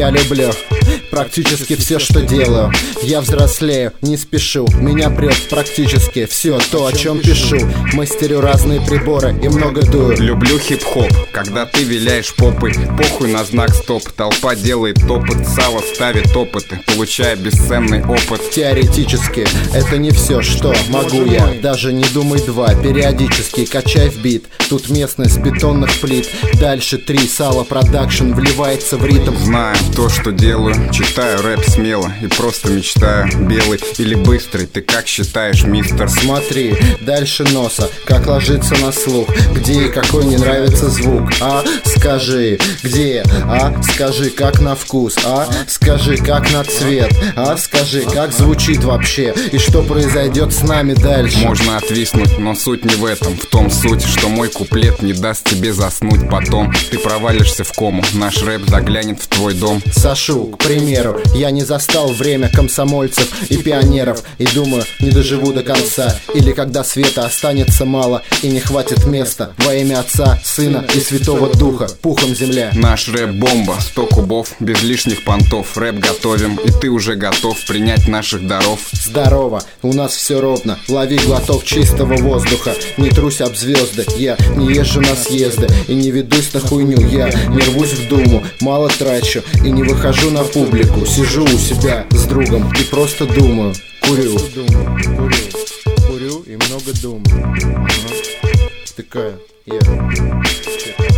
Я люблю практически все, что делаю. Я взрослею, не спешу. Меня прет практически все то, о чем пишу. Мастерю разные приборы и много дую. Люблю хип-хоп, когда ты виляешь попой. Похуй на знак стоп. Толпа делает опыт, сало ставит опыты, получая бесценный опыт. Теоретически это не все, что могу я. Даже не думай два, периодически качай в бит. Тут местность бетонных плит. Дальше 3, сало продакшн вливается в ритм. Знаю то, что делаю, читаю рэп смело и просто мечтаю. Белый или быстрый, ты как считаешь, мистер? Смотри, дальше носа, как ложится на слух. Где и какой не нравится звук? А, скажи, где? А, скажи, как на вкус? А, скажи, как на цвет? А, скажи, как звучит вообще? И что произойдет с нами дальше? Можно отвиснуть, но суть не в этом. В том суть, что мой куплет не даст тебе заснуть потом. Ты провалишься в кому, наш рэп заглянет в твой дом. Сашу, к примеру, я не застал время комсомольцев и пионеров. И думаю, не доживу до конца. Или когда света останется мало и не хватит места. Во имя Отца, Сына и Святого Духа, пухом земля. Наш рэп бомба, 100 кубов, без лишних понтов. Рэп готовим, и ты уже готов принять наших даров. Здорово, у нас все ровно. Лови глоток чистого воздуха. Не трусь об звезды, я не езжу на съезды и не ведусь на хуйню. Я не рвусь в думу, мало трачу и не выхожу на публику. Сижу у себя с другом и просто думаю. Курю и много думаю. Такая,